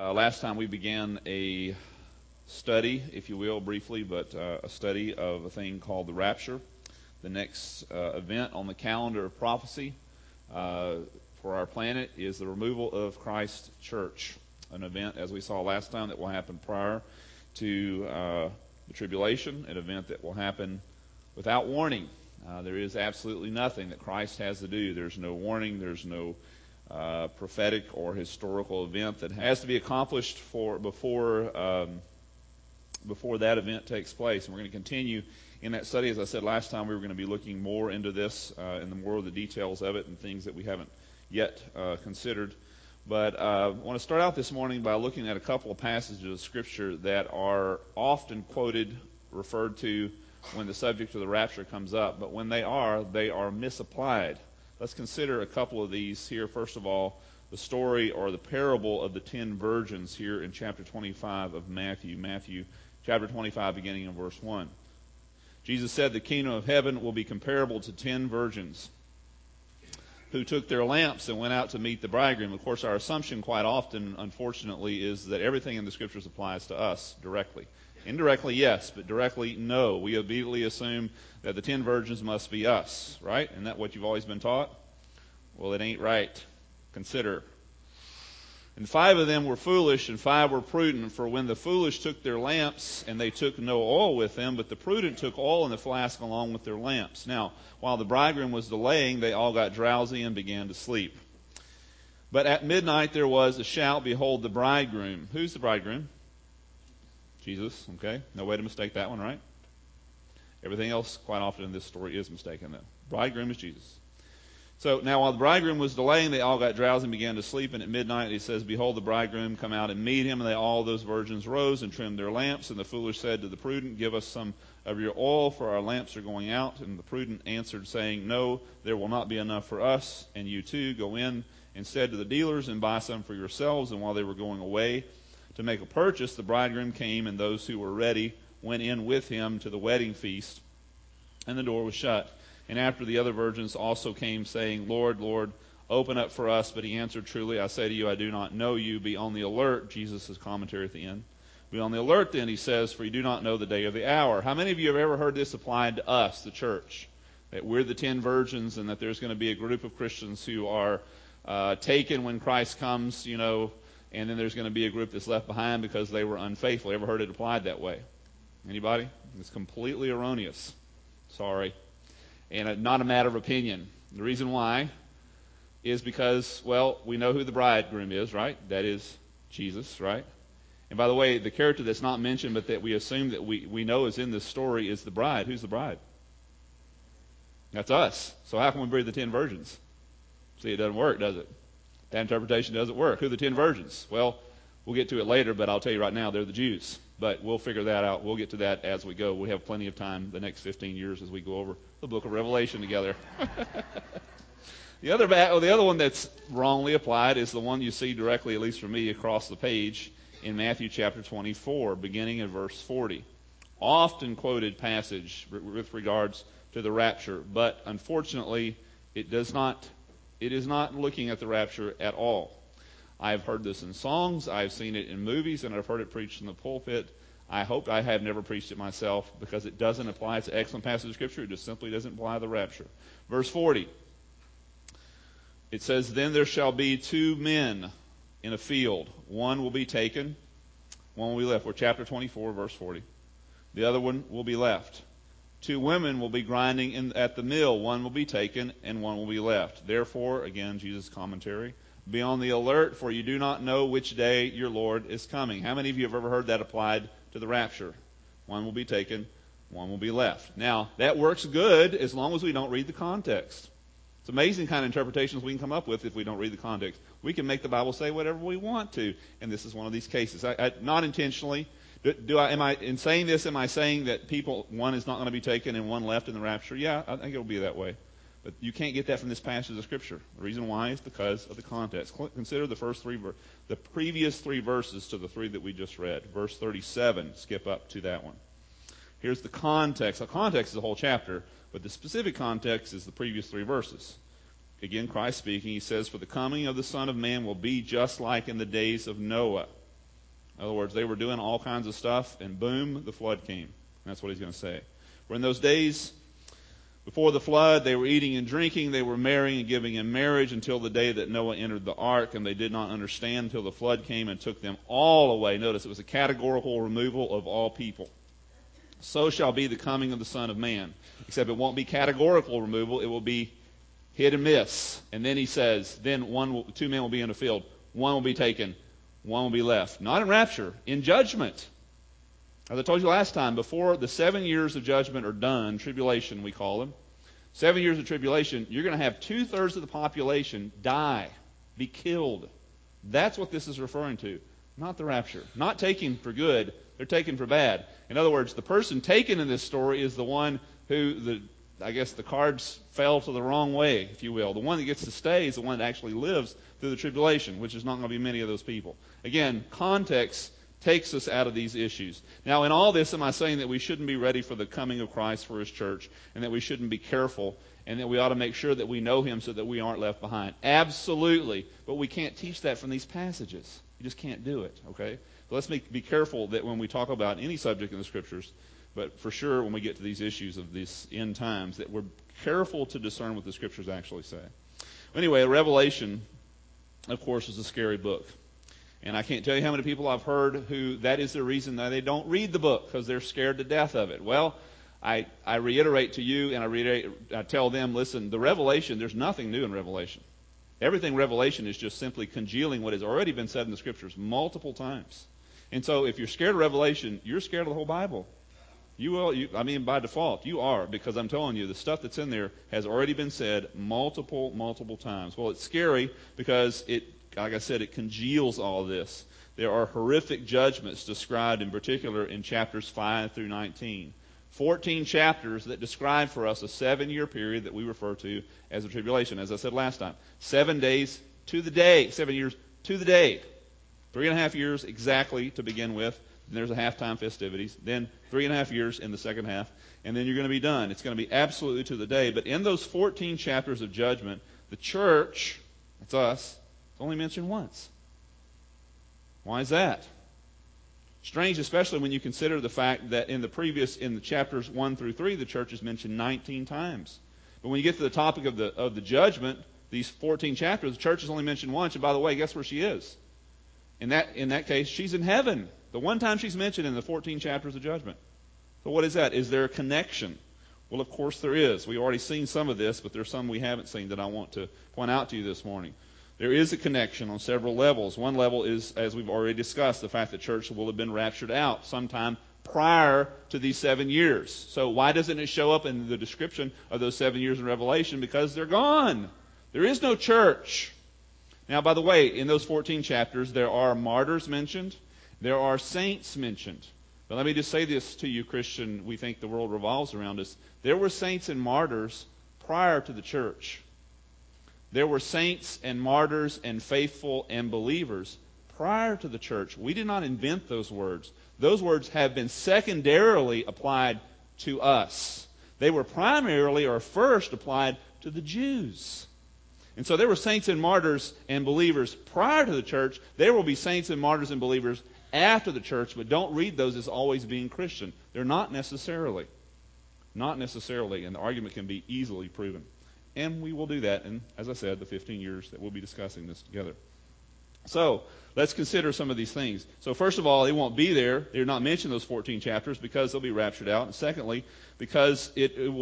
Last time we began a study, if you will, briefly, but a study of a thing called the rapture, the next event on the calendar of prophecy for our planet is the removal of Christ's church, an event, as we saw last time, that will happen prior to the tribulation, an event that will happen without warning. There is absolutely nothing that Christ has to do. There's no warning. There's no prophetic or historical event that has to be accomplished before that event takes place. And we're going to continue in that study. As I said last time, we were going to be looking more into this and the more of the details of it and things that we haven't yet considered. But I want to start out this morning by looking at a couple of passages of Scripture that are often quoted, referred to when the subject of the rapture comes up. But when they are misapplied. Let's consider a couple of these here. First of all, the story or the parable of the 10 virgins here in chapter 25 of Matthew. Matthew chapter 25, beginning in verse 1. Jesus said, "The kingdom of heaven will be comparable to 10 virgins who took their lamps and went out to meet the bridegroom." Of course, our assumption quite often, unfortunately, is that everything in the Scriptures applies to us directly. Indirectly, yes, but directly, no. We immediately assume that the 10 virgins must be us, right? Isn't that what you've always been taught? Well, it ain't right. Consider. "And 5 of them were foolish, and 5 were prudent. For when the foolish took their lamps, and they took no oil with them, but the prudent took oil in the flask along with their lamps. Now, while the bridegroom was delaying, they all got drowsy and began to sleep. But at midnight there was a shout, 'Behold, the bridegroom.'" Who's the bridegroom? Jesus, okay? No way to mistake that one, right? Everything else, quite often in this story, is mistaken, though. Bridegroom is Jesus. So now while the bridegroom was delaying, they all got drowsy and began to sleep. And at midnight it says, "Behold, the bridegroom, come out and meet him." And all those virgins rose and trimmed their lamps. And the foolish said to the prudent, "Give us some of your oil, for our lamps are going out." And the prudent answered, saying, "No, there will not be enough for us and you too. Go in instead to the dealers and buy some for yourselves." And while they were going away to make a purchase, the bridegroom came, and those who were ready went in with him to the wedding feast, and the door was shut. And after the other virgins also came, saying, "Lord, Lord, open up for us." But he answered, "Truly I say to you, I do not know you. Be on the alert." Jesus' commentary at the end. "Be on the alert then," he says, "for you do not know the day or the hour." How many of you have ever heard this applied to us, the church? That we're the 10 virgins, and that there's going to be a group of Christians who are taken when Christ comes, and then there's going to be a group that's left behind because they were unfaithful. Ever heard it applied that way? Anybody? It's completely erroneous. Sorry. And not a matter of opinion. The reason why is because, well, we know who the bridegroom is, right? That is Jesus, right? And by the way, the character that's not mentioned but that we assume that we know is in this story is the bride. Who's the bride? That's us. So how can we be the 10 virgins? See, it doesn't work, does it? That interpretation doesn't work. Who are the 10 virgins? Well, we'll get to it later, but I'll tell you right now, they're the Jews. But we'll figure that out. We'll get to that as we go. We have plenty of time the next 15 years as we go over the book of Revelation together. The other one that's wrongly applied is the one you see directly, at least for me, across the page in Matthew chapter 24, beginning in verse 40. Often quoted passage with regards to the rapture, but unfortunately it is not looking at the rapture at all. I've heard this in songs, I've seen it in movies, and I've heard it preached in the pulpit. I hope I have never preached it myself because it doesn't apply. It's an excellent passage of Scripture. It just simply doesn't apply to the rapture. Verse 40. It says, "Then there shall be 2 men in a field. One will be taken, one will be left." We're chapter 24, verse 40. "The other one will be left. 2 women will be grinding at the mill. One will be taken, and one will be left. Therefore," again, Jesus' commentary, "be on the alert, for you do not know which day your Lord is coming." How many of you have ever heard that applied to the rapture? One will be taken, one will be left. Now, that works good as long as we don't read the context. It's amazing kind of interpretations we can come up with if we don't read the context. We can make the Bible say whatever we want to, and this is one of these cases. Not intentionally. In saying this, am I saying that one is not going to be taken and one left in the rapture? Yeah, I think it'll be that way. But you can't get that from this passage of Scripture. The reason why is because of the context. Consider the previous 3 verses to the 3 that we just read. Verse 37, skip up to that one. Here's the context. The context is the whole chapter, but the specific context is the previous 3 verses. Again, Christ speaking, he says, "For the coming of the Son of Man will be just like in the days of Noah." In other words, they were doing all kinds of stuff, and boom, the flood came. And that's what he's going to say. For in those days before the flood, they were eating and drinking, they were marrying and giving in marriage until the day that Noah entered the ark, and they did not understand until the flood came and took them all away. Notice it was a categorical removal of all people. So shall be the coming of the Son of Man. Except it won't be categorical removal, it will be hit and miss. And then he says, then two men will be in a field, one will be taken, one will be left. Not in rapture, in judgment. As I told you last time, before the 7 years of judgment are done, tribulation we call them, 7 years of tribulation, you're going to have 2/3 of the population die, be killed. That's what this is referring to, not the rapture. Not taken for good, they're taken for bad. In other words, the person taken in this story is the one who, I guess the cards fell to the wrong way, if you will. The one that gets to stay is the one that actually lives through the tribulation, which is not going to be many of those people. Again, context takes us out of these issues. Now, in all this, am I saying that we shouldn't be ready for the coming of Christ for His church, and that we shouldn't be careful, and that we ought to make sure that we know Him so that we aren't left behind? Absolutely. But we can't teach that from these passages. You just can't do it, okay? So let's be careful that when we talk about any subject in the Scriptures, but for sure when we get to these issues of these end times, that we're careful to discern what the Scriptures actually say. Anyway, Revelation, of course, is a scary book. And I can't tell you how many people I've heard who that is the reason that they don't read the book, because they're scared to death of it. Well, I reiterate to you, and I tell them, listen, the Revelation, there's nothing new in Revelation. Everything Revelation is just simply congealing what has already been said in the Scriptures multiple times. And so if you're scared of Revelation, you're scared of the whole Bible. You will, by default, you are, because I'm telling you, the stuff that's in there has already been said multiple times. Well, it's scary because like I said, it congeals all this. There are horrific judgments described in particular in chapters 5 through 19. 14 chapters that describe for us a 7-year period that we refer to as the tribulation. As I said last time, 7 days to the day, 7 years to the day. 3.5 years exactly to begin with. Then there's a halftime festivities. Then 3.5 years in the second half. And then you're going to be done. It's going to be absolutely to the day. But in those 14 chapters of judgment, the church, that's us, is only mentioned once. Why is that? Strange, especially when you consider the fact that in the chapters 1 through 3, the church is mentioned 19 times. But when you get to the topic of the judgment, these 14 chapters, the church is only mentioned once. And by the way, guess where she is? In that case, she's in heaven. The one time she's mentioned in the 14 chapters of judgment. So what is that? Is there a connection? Well, of course there is. We've already seen some of this, but there's some we haven't seen that I want to point out to you this morning. There is a connection on several levels. One level is, as we've already discussed, the fact that church will have been raptured out sometime prior to these 7 years. So why doesn't it show up in the description of those 7 years in Revelation? Because they're gone. There is no church. Now, by the way, in those 14 chapters, there are martyrs mentioned. There are saints mentioned. But let me just say this to you, Christian. We think the world revolves around us. There were saints and martyrs prior to the church. There were saints and martyrs and faithful and believers prior to the church. We did not invent those words. Those words have been secondarily applied to us. They were primarily or first applied to the Jews. And so there were saints and martyrs and believers prior to the church. There will be saints and martyrs and believers after the church, but don't read those as always being Christian. They're not necessarily. Not necessarily, and the argument can be easily proven. And we will do that in, as I said, the 15 years that we'll be discussing this together. So, let's consider some of these things. So first of all, they won't be there. They're not mentioned in those 14 chapters because they'll be raptured out. And secondly, because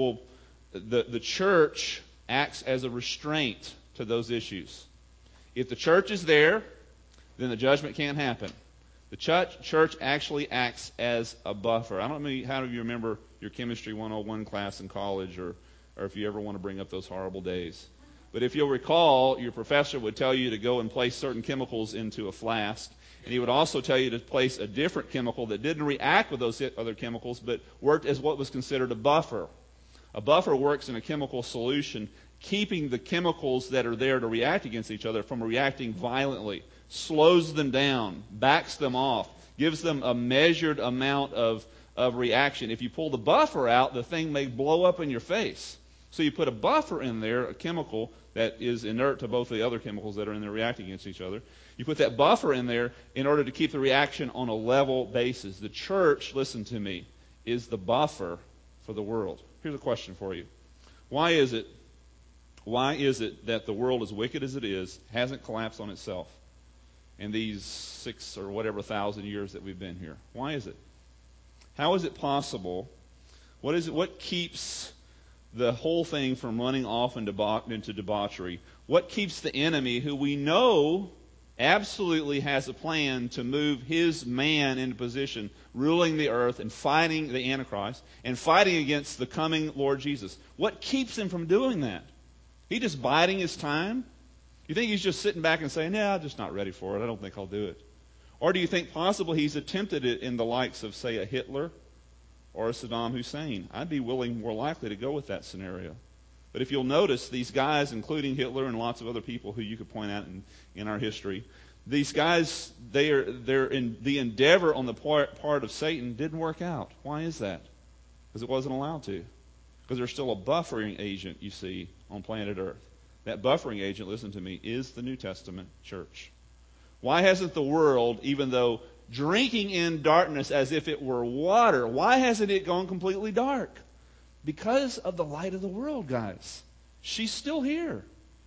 the church acts as a restraint to those issues. If the church is there, then the judgment can't happen. The church actually acts as a buffer. I don't know how many of you remember your Chemistry 101 class in college, or if you ever want to bring up those horrible days. But if you'll recall, your professor would tell you to go and place certain chemicals into a flask. And he would also tell you to place a different chemical that didn't react with those other chemicals, but worked as what was considered a buffer. A buffer works in a chemical solution, keeping the chemicals that are there to react against each other from reacting violently, slows them down, backs them off, gives them a measured amount of reaction. If you pull the buffer out, the thing may blow up in your face. So you put a buffer in there, a chemical that is inert to both the other chemicals that are in there reacting against each other. You put that buffer in there in order to keep the reaction on a level basis. The church, listen to me, is the buffer for the world. Here's a question for you. Why is it that the world, as wicked as it is, hasn't collapsed on itself in these 6 or whatever thousand years that we've been here? Why is it? How is it possible? What keeps the whole thing from running off into debauchery? What keeps the enemy, who we know absolutely has a plan to move his man into position, ruling the earth and fighting the Antichrist and fighting against the coming Lord Jesus? What keeps him from doing that? He just biding his time? You think he's just sitting back and saying, "Yeah, I'm just not ready for it. I don't think I'll do it"? Or do you think possibly he's attempted it in the likes of, say, a Hitler or a Saddam Hussein? I'd be more likely to go with that scenario. But if you'll notice, these guys, including Hitler and lots of other people who you could point out in our history, these guys, they're in the endeavor on the part of Satan didn't work out. Why is that? Because it wasn't allowed to. Because there's still a buffering agent, you see, on planet Earth. That buffering agent, listen to me, is the New Testament church. Why hasn't the world, even though drinking in darkness as if it were water, why hasn't it gone completely dark? Because of the light of the world, guys. She's still here.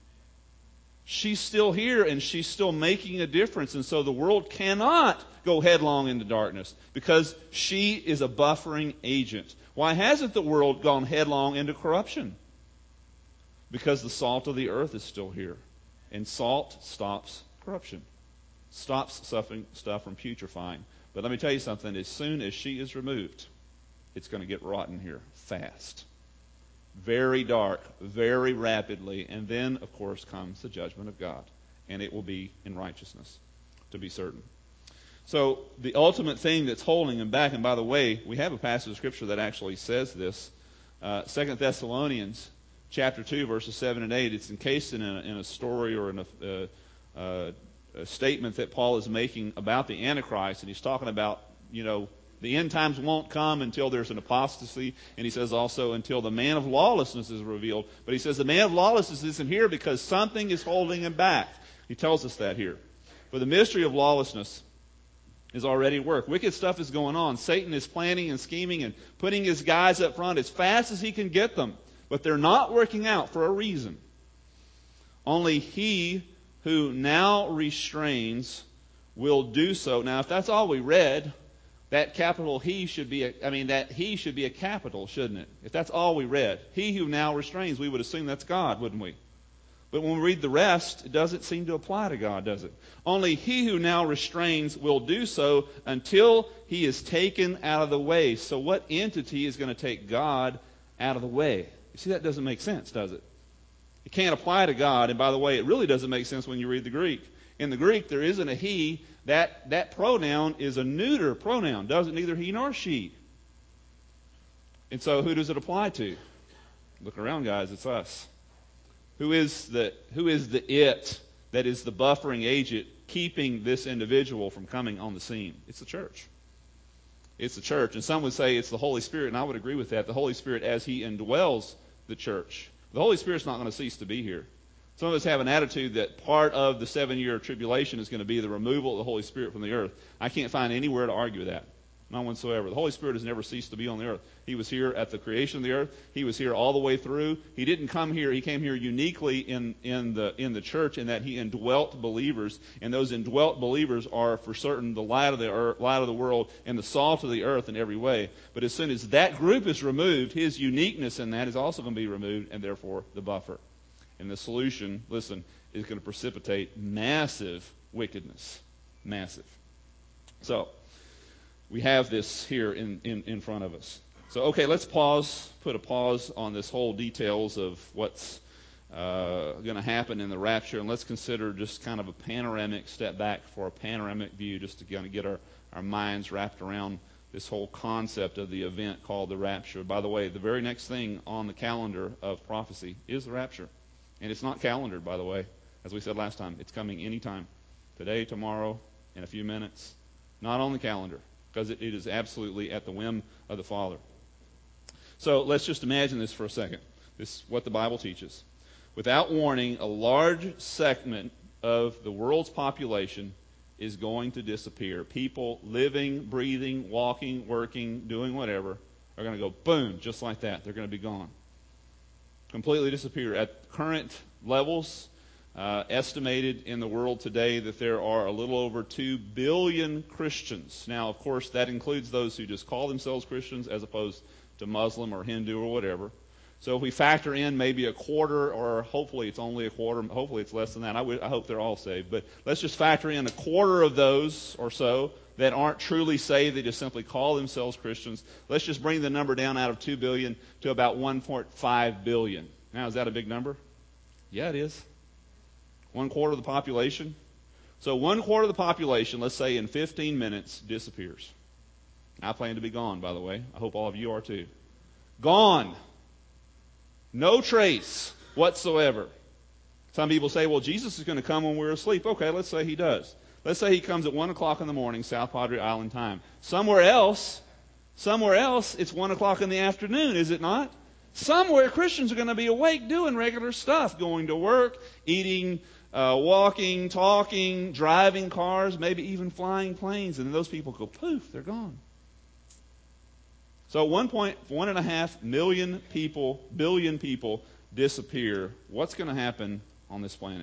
She's still here, and she's still making a difference. And so the world cannot go headlong into darkness because she is a buffering agent. Why hasn't the world gone headlong into corruption? Because the salt of the earth is still here. And salt stops corruption. Stops stuff from putrefying. But let me tell you something. As soon as she is removed, it's going to get rotten here fast. Very dark, very rapidly. And then, of course, comes the judgment of God. And it will be in righteousness, to be certain. So the ultimate thing that's holding him back, and by the way, we have a passage of Scripture that actually says this. 2 Thessalonians chapter 2, verses 7 and 8. It's encased in a story or in a statement that Paul is making about the Antichrist. And he's talking about, the end times won't come until there's an apostasy. And he says also until the man of lawlessness is revealed. But he says the man of lawlessness isn't here because something is holding him back. He tells us that here. For the mystery of lawlessness is already at work. Wicked stuff is going on. Satan is planning and scheming and putting his guys up front as fast as he can get them. But they're not working out for a reason. Only he who now restrains will do so. Now, if that's all we read, that capital he should be that he should be a capital, shouldn't it? If that's all we read. He who now restrains, we would assume that's God, wouldn't we? But when we read the rest, it doesn't seem to apply to God, does it? Only he who now restrains will do so until he is taken out of the way. So what entity is going to take God out of the way? You see, that doesn't make sense, does it? It can't apply to God. And by the way, it really doesn't make sense when you read the Greek. In the Greek, there isn't a he. That pronoun is a neuter pronoun. Doesn't neither he nor she. And so who does it apply to? Look around, guys. It's us. Who is the it that is the buffering agent keeping this individual from coming on the scene? It's the church. It's the church. And some would say it's the Holy Spirit, and I would agree with that. The Holy Spirit as he indwells the church. The Holy Spirit's not going to cease to be here. Some of us have an attitude that part of the 7-year tribulation is going to be the removal of the Holy Spirit from the earth. I can't find anywhere to argue that. None whatsoever. The Holy Spirit has never ceased to be on the earth. He was here at the creation of the earth. He was here all the way through. He didn't come here. He came here uniquely in the church in that he indwelt believers. And those indwelt believers are for certain the light of the world and the salt of the earth in every way. But as soon as that group is removed, his uniqueness in that is also going to be removed, and therefore the buffer. And the solution, listen, is going to precipitate massive wickedness. Massive. So we have this here in front of us. So, okay, let's put a pause on this whole details of what's going to happen in the rapture, and let's consider just kind of a panoramic step back for a panoramic view, just to kind of get our minds wrapped around this whole concept of the event called the rapture. By the way, the very next thing on the calendar of prophecy is the rapture. And it's not calendared, by the way. As we said last time, it's coming anytime. Today, tomorrow, in a few minutes. Not on the calendar, because it is absolutely at the whim of the Father. So let's just imagine this for a second. This is what the Bible teaches. Without warning, a large segment of the world's population is going to disappear. People living, breathing, walking, working, doing whatever are going to go boom, just like that. They're going to be gone. Completely disappear. At current levels, estimated in the world today that there are a little over 2 billion Christians. Now, of course, that includes those who just call themselves Christians as opposed to Muslim or Hindu or whatever. So if we factor in maybe a quarter, or hopefully it's only a quarter, hopefully it's less than that. I hope they're all saved. But let's just factor in a quarter of those or so that aren't truly saved. They just simply call themselves Christians. Let's just bring the number down out of 2 billion to about 1.5 billion. Now, is that a big number? Yeah, it is. 1/4 of the population. So 1/4 of the population, let's say in 15 minutes, disappears. I plan to be gone, by the way. I hope all of you are too. Gone. No trace whatsoever. Some people say, well, Jesus is going to come when we're asleep. Okay, let's say he does. Let's say he comes at 1 o'clock in the morning, South Padre Island time. Somewhere else, it's 1 o'clock in the afternoon, is it not? Somewhere Christians are going to be awake doing regular stuff, going to work, eating, walking, talking, driving cars, maybe even flying planes. And then those people go, poof, they're gone. So 1.5 billion people disappear. What's going to happen on this planet?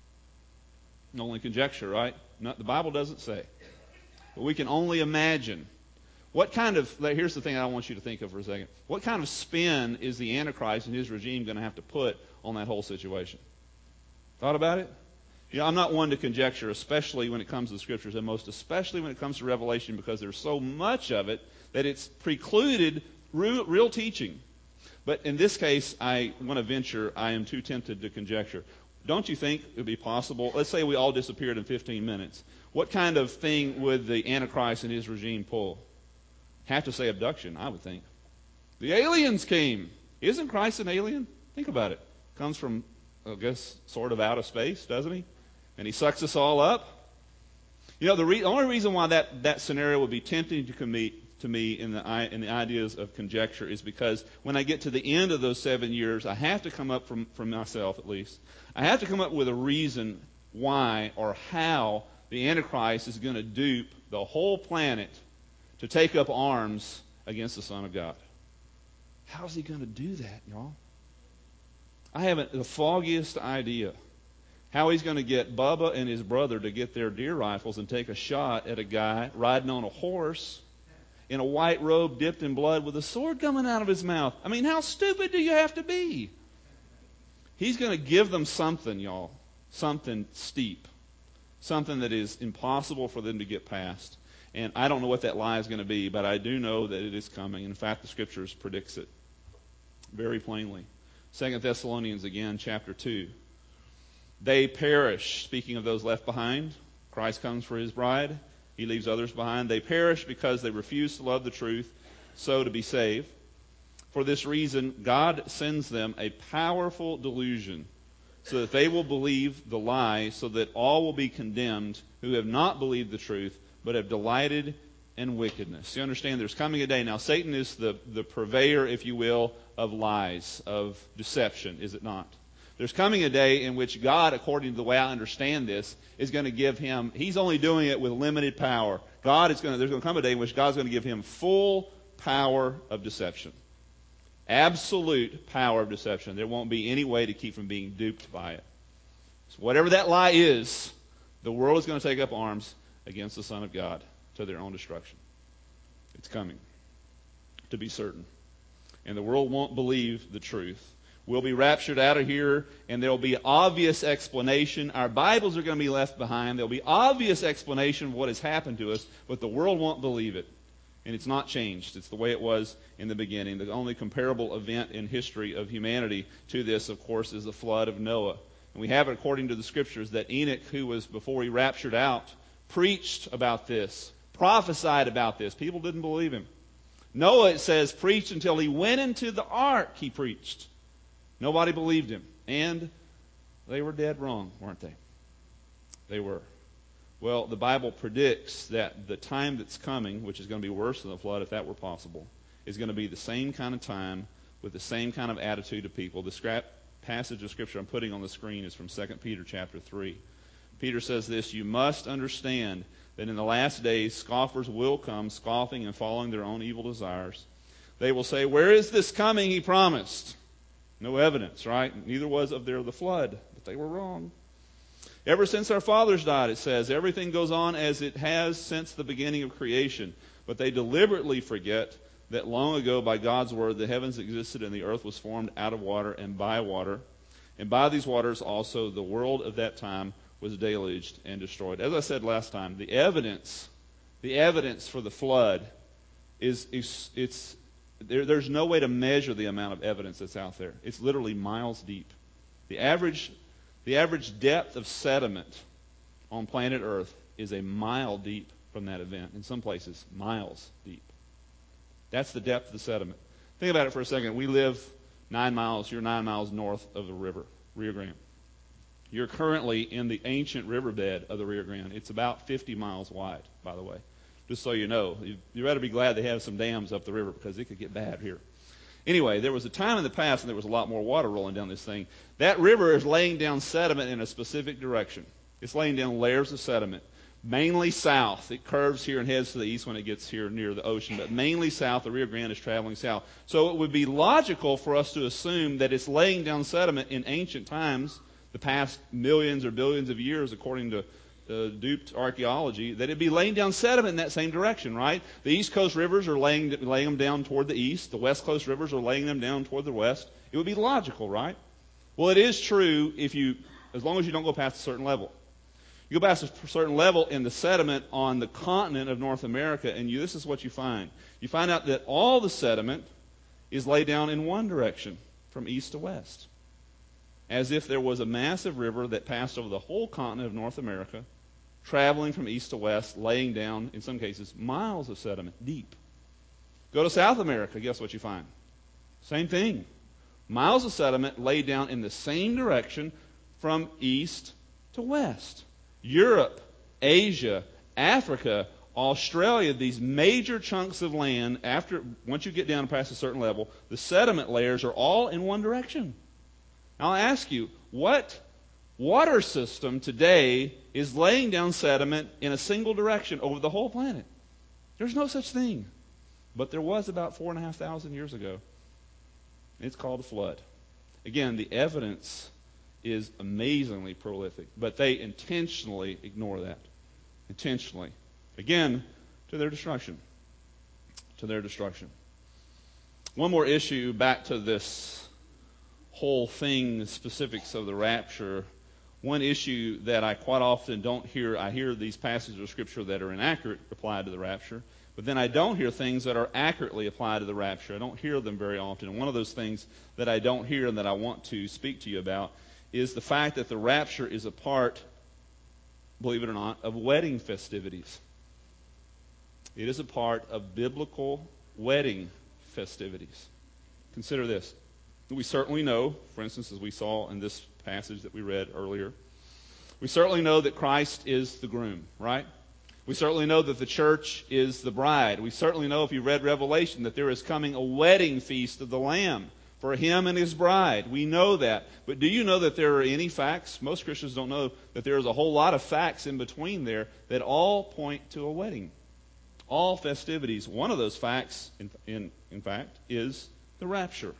Only conjecture, right? The Bible doesn't say. But we can only imagine. Here's the thing I want you to think of for a second. What kind of spin is the Antichrist and his regime going to have to put on that whole situation? Thought about it? I'm not one to conjecture, especially when it comes to the Scriptures, and most especially when it comes to Revelation, because there's so much of it that it's precluded real teaching. But in this case, I want to venture, I am too tempted to conjecture. Don't you think it would be possible? Let's say we all disappeared in 15 minutes. What kind of thing would the Antichrist and his regime pull? Have to say abduction, I would think. The aliens came. Isn't Christ an alien? Think about it. Comes from, I guess, sort of out of space, doesn't he? And he sucks us all up. The only reason why that scenario would be tempting to me in the ideas of conjecture is because when I get to the end of those 7 years, I have to come up from myself at least. I have to come up with a reason why or how the Antichrist is going to dupe the whole planet to take up arms against the Son of God. How's he going to do that, y'all? I haven't the foggiest idea how he's going to get Bubba and his brother to get their deer rifles and take a shot at a guy riding on a horse in a white robe dipped in blood with a sword coming out of his mouth. I mean, how stupid do you have to be? He's going to give them something, y'all. Something steep. Something that is impossible for them to get past. And I don't know what that lie is going to be, but I do know that it is coming. In fact, the Scriptures predicts it very plainly. 2 Thessalonians again, chapter 2. They perish, speaking of those left behind. Christ comes for his bride. He leaves others behind. They perish because they refuse to love the truth, so to be saved. For this reason, God sends them a powerful delusion, so that they will believe the lie, so that all will be condemned who have not believed the truth, but have delighted in wickedness. You understand there's coming a day. Now, Satan is the purveyor, if you will, of lies, of deception, is it not? There's coming a day in which God, according to the way I understand this, is going to give him, he's only doing it with limited power. There's going to come a day in which God's going to give him full power of deception. Absolute power of deception. There won't be any way to keep from being duped by it. So whatever that lie is, the world is going to take up arms against the Son of God to their own destruction. It's coming, to be certain. And the world won't believe the truth. We'll be raptured out of here, and there'll be obvious explanation. Our Bibles are going to be left behind. There'll be obvious explanation of what has happened to us, but the world won't believe it. And it's not changed. It's the way it was in the beginning. The only comparable event in history of humanity to this, of course, is the flood of Noah. And we have it according to the Scriptures that Enoch, who was before he raptured out, preached about this, prophesied about this. People didn't believe him. Noah, it says, preached until he went into the ark, he preached. Nobody believed him. And they were dead wrong, weren't they? They were. Well, the Bible predicts that the time that's coming, which is going to be worse than the flood if that were possible, is going to be the same kind of time with the same kind of attitude of people. The passage of Scripture I'm putting on the screen is from 2 Peter chapter 3. Peter says this, "You must understand that in the last days scoffers will come, scoffing and following their own evil desires. They will say, 'Where is this coming he promised?'" No evidence, right? Neither was of there the flood, but they were wrong. "Ever since our fathers died," it says, "everything goes on as it has since the beginning of creation. But they deliberately forget that long ago by God's word the heavens existed and the earth was formed out of water and by water. And by these waters also the world of that time was deluged and destroyed." As I said last time, the evidence for the flood there's no way to measure the amount of evidence that's out there. It's literally miles deep. The average depth of sediment on planet Earth is a mile deep from that event. In some places, miles deep. That's the depth of the sediment. Think about it for a second. We live 9 miles, you're 9 miles north of the river, Rio Grande. You're currently in the ancient riverbed of the Rio Grande. It's about 50 miles wide, by the way. Just so you know. You better be glad they have some dams up the river because it could get bad here. Anyway, there was a time in the past when there was a lot more water rolling down this thing. That river is laying down sediment in a specific direction. It's laying down layers of sediment, mainly south. It curves here and heads to the east when it gets here near the ocean, but mainly south. The Rio Grande is traveling south. So it would be logical for us to assume that it's laying down sediment in ancient times, the past millions or billions of years, according to duped archaeology, that it'd be laying down sediment in that same direction, right? The East Coast rivers are laying them down toward the east. The West Coast rivers are laying them down toward the west. It would be logical, right? Well, it is true as long as you don't go past a certain level. You go past a certain level in the sediment on the continent of North America, and this is what you find. You find out that all the sediment is laid down in one direction, from east to west, as if there was a massive river that passed over the whole continent of North America, traveling from east to west, laying down, in some cases, miles of sediment deep. Go to South America, guess what you find? Same thing. Miles of sediment laid down in the same direction from east to west. Europe, Asia, Africa, Australia, these major chunks of land, once you get down past a certain level, the sediment layers are all in one direction. Now I'll ask you, what water system today is laying down sediment in a single direction over the whole planet? There's no such thing. But there was about 4,500 years ago. It's called a flood. Again, the evidence is amazingly prolific, but they intentionally ignore that. Intentionally. Again, to their destruction. To their destruction. One more issue back to this whole thing, the specifics of the rapture. One issue that I quite often don't hear, I hear these passages of Scripture that are inaccurate applied to the rapture, but then I don't hear things that are accurately applied to the rapture. I don't hear them very often. And one of those things that I don't hear and that I want to speak to you about is the fact that the rapture is a part, believe it or not, of wedding festivities. It is a part of biblical wedding festivities. Consider this. We certainly know, for instance, as we saw in this passage that we read earlier, we certainly know that Christ is the groom, right? We certainly know that the church is the bride. We certainly know, if you read Revelation, that there is coming a wedding feast of the Lamb for him and his bride. We know that. But do you know that there are any facts? Most Christians don't know that there is a whole lot of facts in between there that all point to a wedding. All festivities. One of those facts, in fact, is the rapture.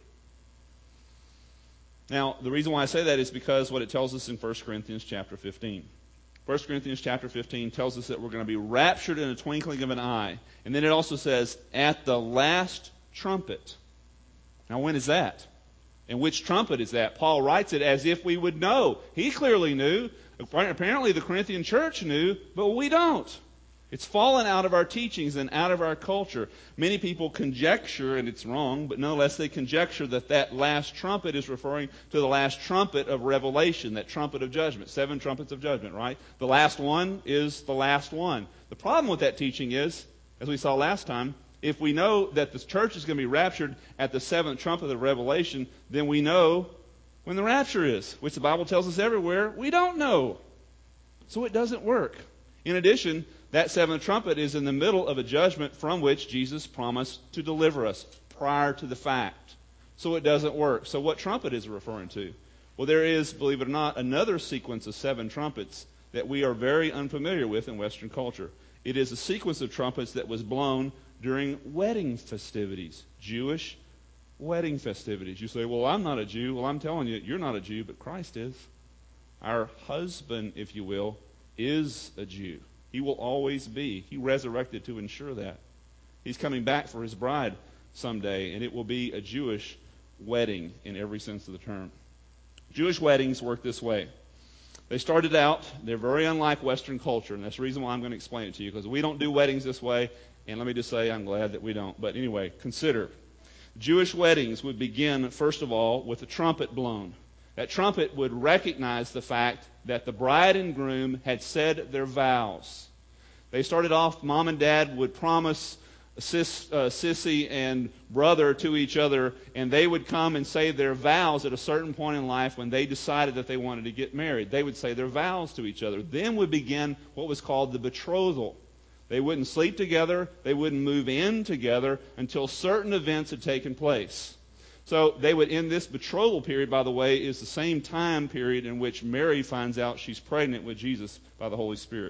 Now, the reason why I say that is because what it tells us in 1 Corinthians chapter 15. 1 Corinthians chapter 15 tells us that we're going to be raptured in a twinkling of an eye. And then it also says, at the last trumpet. Now, when is that? And which trumpet is that? Paul writes it as if we would know. He clearly knew. Apparently the Corinthian church knew, but we don't. It's fallen out of our teachings and out of our culture. Many people conjecture, and it's wrong, but nonetheless they conjecture that last trumpet is referring to the last trumpet of Revelation, that trumpet of judgment. 7 trumpets of judgment, right? The last one is the last one. The problem with that teaching is, as we saw last time, if we know that the church is going to be raptured at the 7th trumpet of Revelation, then we know when the rapture is, which the Bible tells us everywhere we don't know. So it doesn't work. In addition, that 7th trumpet is in the middle of a judgment from which Jesus promised to deliver us prior to the fact. So it doesn't work. So what trumpet is it referring to? Well, there is, believe it or not, another sequence of 7 trumpets that we are very unfamiliar with in Western culture. It is a sequence of trumpets that was blown during wedding festivities, Jewish wedding festivities. You say, well, I'm not a Jew. Well, I'm telling you, you're not a Jew, but Christ is. Our husband, if you will, is a Jew. He will always be. He resurrected to ensure that. He's coming back for his bride someday, and it will be a Jewish wedding in every sense of the term. Jewish weddings work this way. They started out, they're very unlike Western culture, and that's the reason why I'm going to explain it to you, because we don't do weddings this way, and let me just say I'm glad that we don't. But anyway, consider. Jewish weddings would begin, first of all, with a trumpet blown. That trumpet would recognize the fact that the bride and groom had said their vows. They started off, mom and dad would promise sissy and brother to each other, and they would come and say their vows at a certain point in life when they decided that they wanted to get married. They would say their vows to each other. Then would begin what was called the betrothal. They wouldn't sleep together. They wouldn't move in together until certain events had taken place. So they would end this betrothal period, by the way, is the same time period in which Mary finds out she's pregnant with Jesus by the Holy Spirit.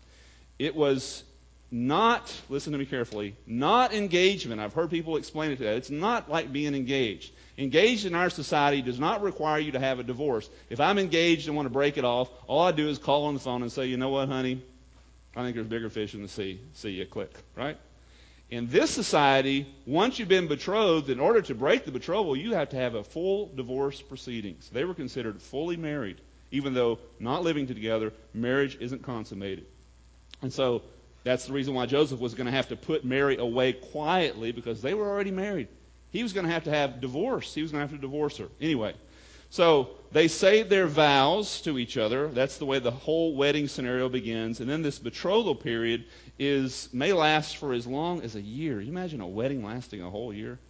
It was not, listen to me carefully, not engagement. I've heard people explain it to that. It's not like being engaged. Engaged in our society does not require you to have a divorce. If I'm engaged and want to break it off, all I do is call on the phone and say, you know what, honey? I think there's bigger fish in the sea. See you, click, right? In this society, once you've been betrothed, in order to break the betrothal, you have to have a full divorce proceedings. They were considered fully married, even though not living together, marriage isn't consummated. And so that's the reason why Joseph was going to have to put Mary away quietly, because they were already married. He was going to have divorce. He was going to have to divorce her. Anyway, so they say their vows to each other. That's the way the whole wedding scenario begins. And then this betrothal period may last for as long as a year. You imagine a wedding lasting a whole year?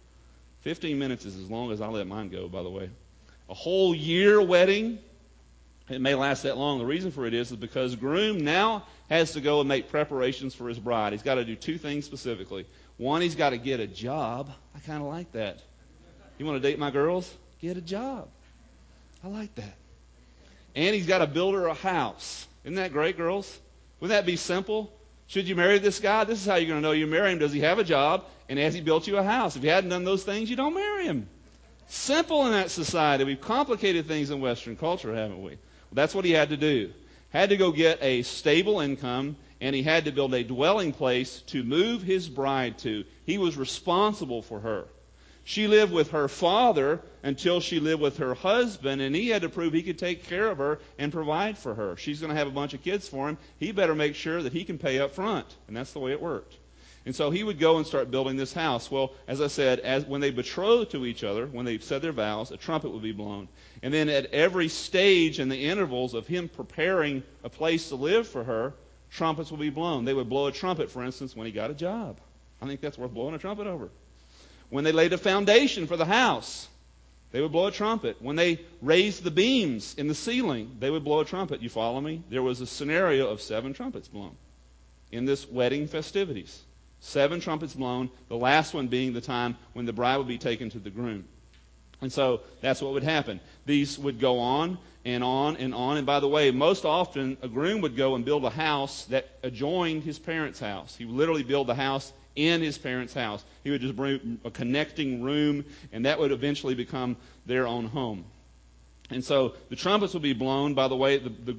15 minutes is as long as I let mine go, by the way. A whole year wedding, it may last that long. The reason for it is because groom now has to go and make preparations for his bride. He's got to do two things specifically. One, he's got to get a job. I kind of like that. You want to date my girls? Get a job. I like that. And he's got to build her a house. Isn't that great, girls? Wouldn't that be simple? Should you marry this guy? This is how you're going to know you marry him. Does he have a job? And has he built you a house? If you hadn't done those things, you don't marry him. Simple in that society. We've complicated things in Western culture, haven't we? Well, that's what he had to do. Had to go get a stable income, and he had to build a dwelling place to move his bride to. He was responsible for her. She lived with her father until she lived with her husband, and he had to prove he could take care of her and provide for her. She's going to have a bunch of kids for him. He better make sure that he can pay up front, and that's the way it worked. And so he would go and start building this house. Well, as I said, when they betrothed to each other, when they said their vows, a trumpet would be blown. And then at every stage in the intervals of him preparing a place to live for her, trumpets would be blown. They would blow a trumpet, for instance, when he got a job. I think that's worth blowing a trumpet over. When they laid a foundation for the house, they would blow a trumpet. When they raised the beams in the ceiling, they would blow a trumpet. You follow me? There was a scenario of 7 trumpets blown in this wedding festivities. 7 trumpets blown, the last one being the time when the bride would be taken to the groom. And so that's what would happen. These would go on and on and on. And by the way, most often a groom would go and build a house that adjoined his parents' house. He would literally build the house in his parents' house. He would just bring a connecting room, and that would eventually become their own home. And so the trumpets would be blown. By the way,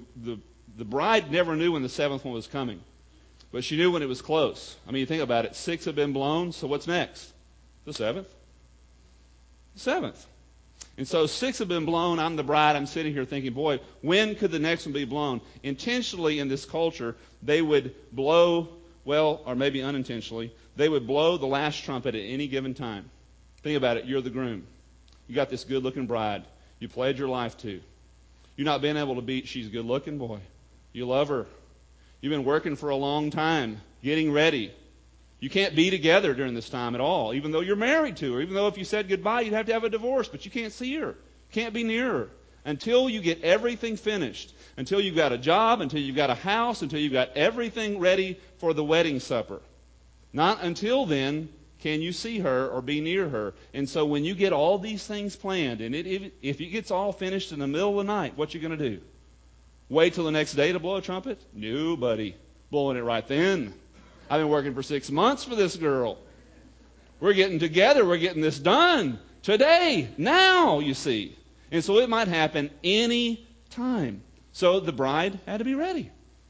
the bride never knew when the 7th one was coming. But she knew when it was close. I mean, you think about it. 6 have been blown, so what's next? The 7th. The 7th. And so 6 have been blown. I'm the bride. I'm sitting here thinking, boy, when could the next one be blown? Intentionally in this culture, they would blow, well, or maybe unintentionally, they would blow the last trumpet at any given time. Think about it. You're the groom. You got this good-looking bride you pledged your life to. You're not being able to beat, she's good-looking, boy. You love her. You've been working for a long time, getting ready. You can't be together during this time at all, even though you're married to her. Even though if you said goodbye, you'd have to have a divorce, but you can't see her. Can't be near her until you get everything finished, until you've got a job, until you've got a house, until you've got everything ready for the wedding supper. Not until then can you see her or be near her. And so when you get all these things planned, and if it gets all finished in the middle of the night, what you going to do? Wait till the next day to blow a trumpet? No, buddy. Blowing it right then. I've been working for 6 months for this girl. We're getting together. We're getting this done. Today. Now, you see. And so it might happen any time. So the bride had to be ready.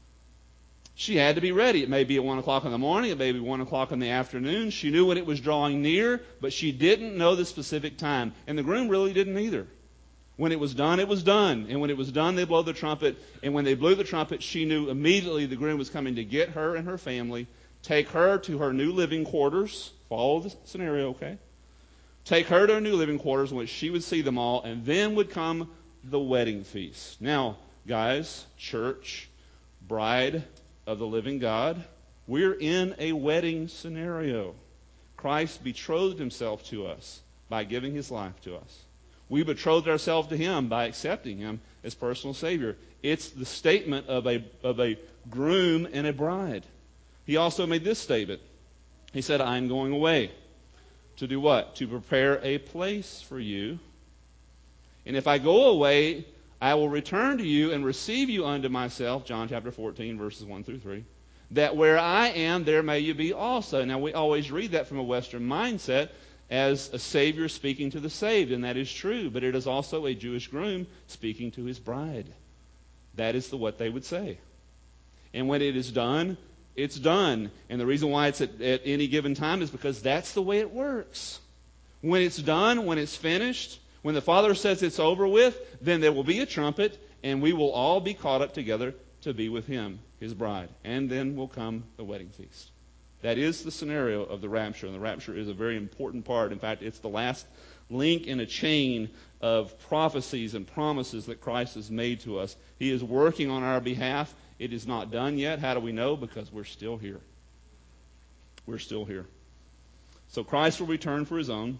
She had to be ready. It may be at 1 o'clock in the morning. It may be 1 o'clock in the afternoon. She knew when it was drawing near, but she didn't know the specific time. And the groom really didn't either. When it was done, it was done. And when it was done, they blow the trumpet. And when they blew the trumpet, she knew immediately the groom was coming to get her and her family, take her to her new living quarters. Follow the scenario, okay? Take her to her new living quarters in which she would see them all, and then would come the wedding feast. Now, guys, church, bride of the living God, we're in a wedding scenario. Christ betrothed himself to us by giving his life to us. We betrothed ourselves to him by accepting him as personal Savior. It's the statement of a groom and a bride. He also made this statement. He said, I am going away. To do what? To prepare a place for you. And if I go away, I will return to you and receive you unto myself. John chapter 14, verses 1 through 3. That where I am, there may you be also. Now, we always read that from a Western mindset as a Savior speaking to the saved, and that is true. But it is also a Jewish groom speaking to his bride. That is what they would say. And when it is done, it's done. And the reason why it's at any given time is because that's the way it works. When it's done, when it's finished, when the Father says it's over with, then there will be a trumpet, and we will all be caught up together to be with him, his bride. And then will come the wedding feast. That is the scenario of the rapture, and the rapture is a very important part. In fact, it's the last link in a chain of prophecies and promises that Christ has made to us. He is working on our behalf. It is not done yet. How do we know? Because we're still here. We're still here. So Christ will return for his own,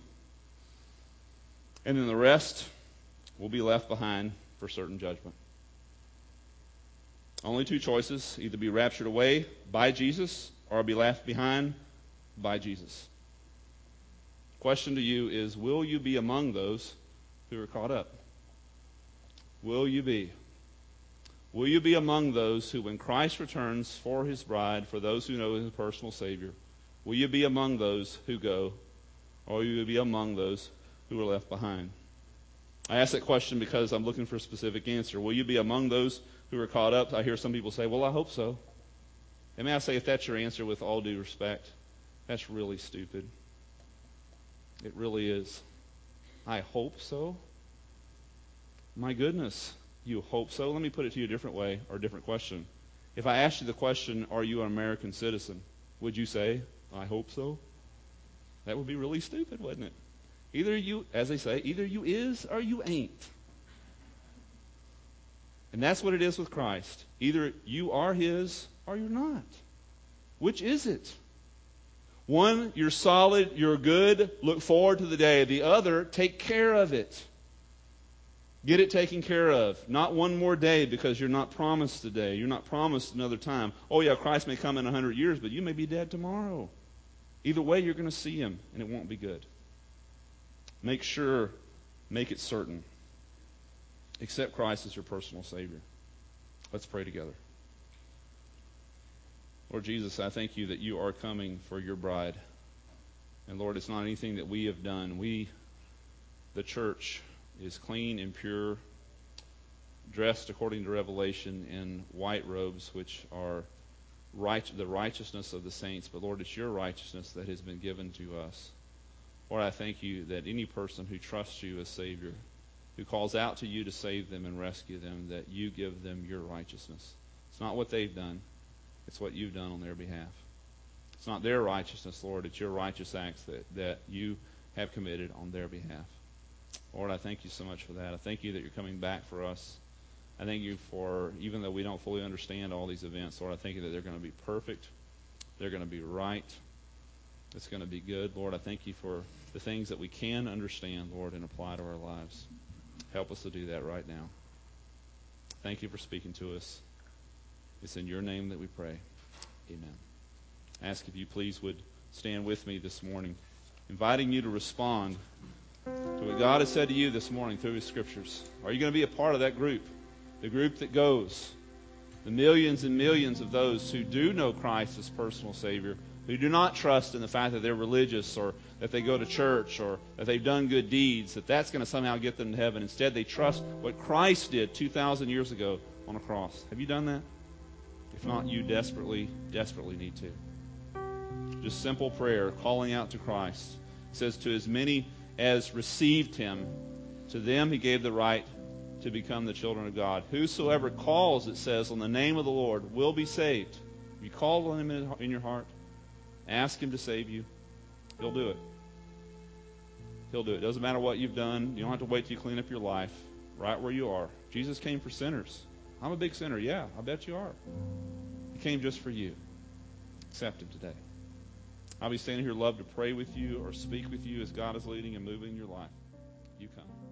and then the rest will be left behind for certain judgment. Only two choices: either be raptured away by Jesus or be left behind by Jesus. Question to you is, will you be among those who are caught up? Will you be? Will you be among those who, when Christ returns for his bride, for those who know his personal Savior, will you be among those who go, or will you be among those who are left behind? I ask that question because I'm looking for a specific answer. Will you be among those who are caught up? I hear some people say, well, I hope so. And may I say, if that's your answer, with all due respect, that's really stupid. It really is. I hope so? My goodness, you hope so? Let me put it to you a different way, or a different question. If I asked you the question, are you an American citizen? Would you say, I hope so? That would be really stupid, wouldn't it? Either you, as they say, either you is or you ain't. And that's what it is with Christ. Either you are his or you're not. Which is it? One, you're solid, you're good, look forward to the day. The other, take care of it. Get it taken care of. Not one more day because you're not promised today. You're not promised another time. Oh yeah, Christ may come in 100 years, but you may be dead tomorrow. Either way, you're going to see him, and it won't be good. Make sure, make it certain. Accept Christ as your personal Savior. Let's pray together. Lord Jesus, I thank you that you are coming for your bride. And Lord, it's not anything that we have done. We, the church, is clean and pure, dressed according to Revelation in white robes, which are the righteousness of the saints. But Lord, it's your righteousness that has been given to us. Lord, I thank you that any person who trusts you as Savior, who calls out to you to save them and rescue them, that you give them your righteousness. It's not what they've done. It's what you've done on their behalf. It's not their righteousness, Lord. It's your righteous acts that you have committed on their behalf. Lord, I thank you so much for that. I thank you that you're coming back for us. I thank you for, even though we don't fully understand all these events, Lord, I thank you that they're going to be perfect. They're going to be right. It's going to be good. Lord, I thank you for the things that we can understand, Lord, and apply to our lives. Help us to do that right now. Thank you for speaking to us. It's in your name that we pray. Amen. I ask if you please would stand with me this morning, inviting you to respond to what God has said to you this morning through his scriptures. Are you going to be a part of that group? The group that goes. The millions and millions of those who do know Christ as personal Savior, who do not trust in the fact that they're religious or that they go to church or that they've done good deeds, that's going to somehow get them to heaven. Instead, they trust what Christ did 2,000 years ago on a cross. Have you done that? If not, you desperately, desperately need to. Just simple prayer, calling out to Christ. It says, to as many as received him, to them he gave the right to become the children of God. Whosoever calls, it says, on the name of the Lord will be saved. If you call on him in your heart, ask him to save you, he'll do it. He'll do it. Doesn't matter what you've done. You don't have to wait till you clean up your life. Right where you are. Jesus came for sinners. I'm a big sinner. Yeah, I bet you are. He came just for you. Accept him today. I'll be standing here, love to pray with you or speak with you as God is leading and moving in your life. You come.